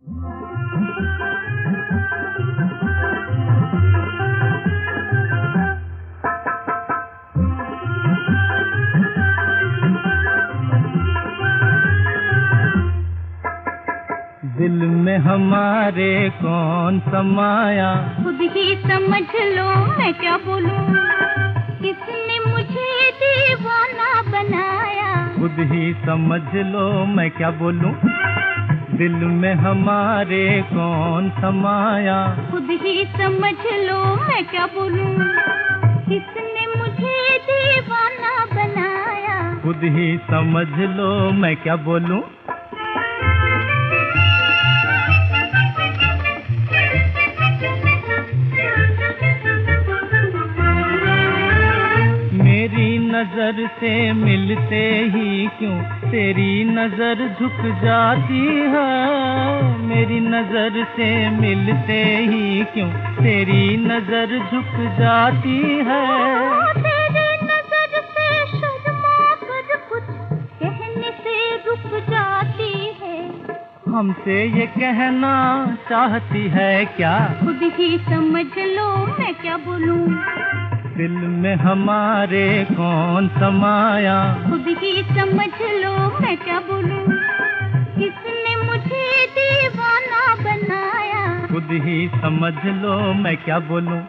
दिल में हमारे कौन समाया, खुद ही समझ लो मैं क्या बोलूं। किसने मुझे दीवाना बनाया, खुद ही समझ लो मैं क्या बोलूं। दिल में हमारे कौन समाया, खुद ही समझ लो मैं क्या बोलूं। किसने मुझे दीवाना बनाया, खुद ही समझ लो मैं क्या बोलूं। मेरी नजर से मिलते ही क्यों तेरी नजर झुक जाती है। मेरी नजर से मिलते ही क्यों तेरी नजर झुक जाती है। तेरी नजर से शर्मा कर कुछ कहने से रुक जाती है। हमसे ये कहना चाहती है क्या, खुद ही समझ लो मैं क्या बोलूं। दिल में हमारे कौन समाया, खुद ही समझ लो मैं क्या बोलूं। किसने मुझे दीवाना बनाया, खुद ही समझ लो मैं क्या बोलूं।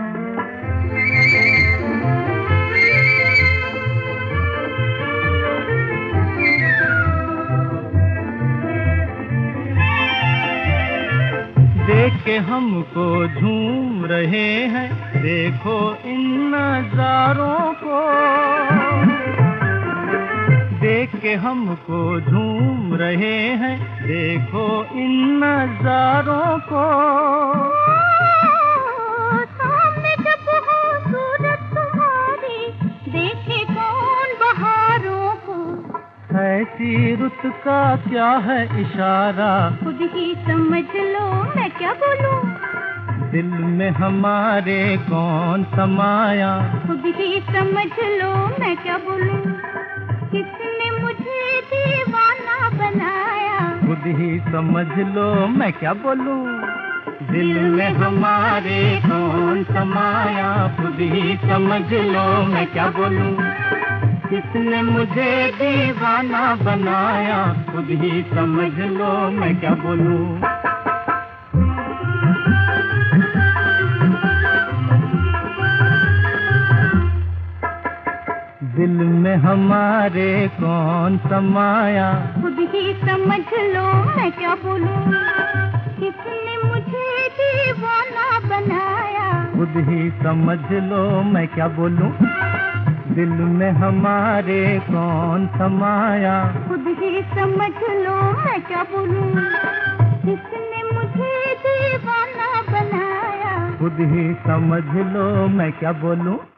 देख के हमको झूम रहे हैं, देखो इन नजारों को। देख के हमको झूम रहे हैं, देखो इन नजारों को। सामने जब हो सूरत तुम्हारी, देखे कौन बहारों को। ऐसी रुत का क्या है इशारा, खुद ही समझ लो मैं क्या बोलूं। दिल में हमारे कौन समाया, खुद ही समझ लो मैं क्या बोलूं। किसने मुझे दीवाना बनाया, खुद ही समझ लो मैं क्या बोलूं। दिल में हमारे कौन समाया, खुद ही समझ लो मैं क्या बोलूं। किसने मुझे दीवाना बनाया, खुद ही समझ लो मैं क्या बोलूं। दिल में हमारे कौन समाया, खुद ही समझ लो मैं क्या बोलूं। किसने मुझे दीवाना बनाया, खुद ही समझ लो मैं क्या बोलूं। दिल में हमारे कौन समाया, खुद ही समझ लो मैं क्या बोलूं। किसने मुझे दीवाना बनाया, खुद ही समझ लो मैं क्या बोलूं।